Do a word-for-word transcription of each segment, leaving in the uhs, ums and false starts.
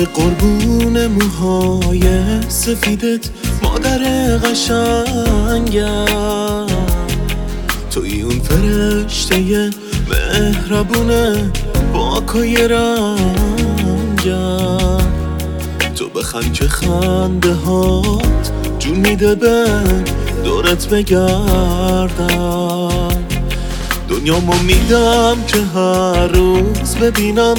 قربون موهای سفیدت مادر قشنگم، توی اون فرشته مهربونه پاکای رنگم. تو بخند که خنده هات جون میده به دورت بگردم. دنیامو میدم که هر روز ببینم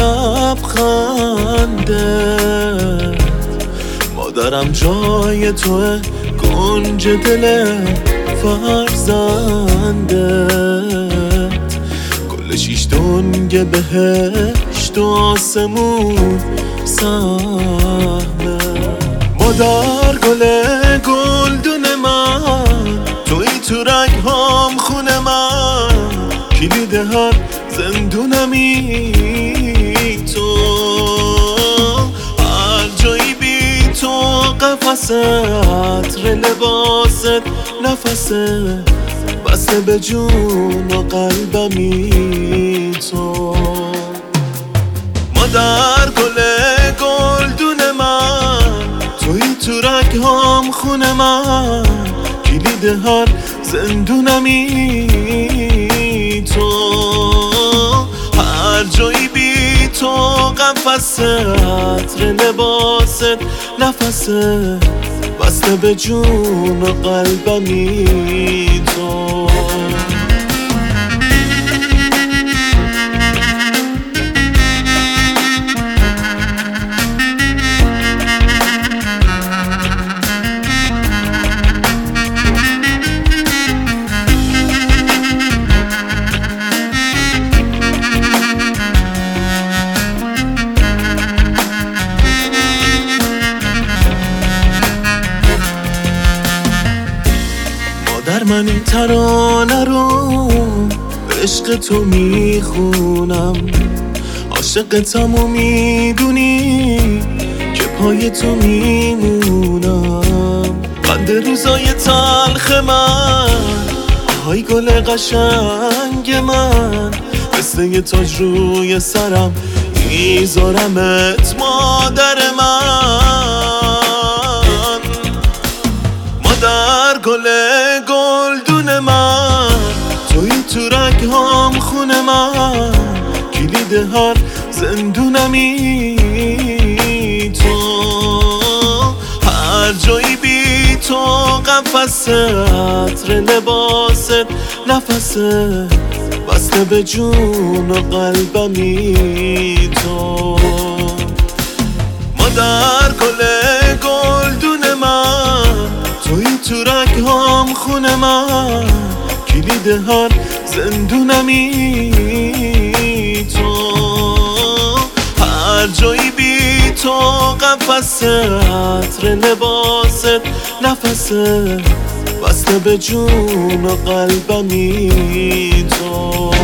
لبخنده. مادرم جای توه، گنج دل فرزندت. کل شیش دنگ بهشت و آسمون سهمه. مادر گل گلدون من، توی تو رگ‌هام خونه من. کلید هر زندونمی تو، هر جایی بی تو قفس عطر لباست نفسه. بسته به جون و قلبمی تو. مادر گل گلدون من، توی تو رگ‌هام خونه من. کلید هر زندونمی تو، هر جایی بی تو قفس عطر لباست نفسه. بسته به جون و قلبمی تو. در من این ترانه رو به عشق تو میخونم. عاشقتم و میدونی که پای تو میمونم. قند روزای تلخ من، آهای گل قشنگ من. مثل یه تاج روی سرم میذارمت مادر من. مادر گل گلدون من، توی تو رگ‌هام خونه من. کلید هر زندونمی تو، هر جایی بی تو قفس عطر لباست نفسه. بسته به جون و قلبمی تو. مادر گل گلدون من، توی تو رگ‌هام خونه من. کلید هر زندونمی تو، هر جایی بی تو قفس عطر لباست نفسه. بسته به جون و قلبمی تو.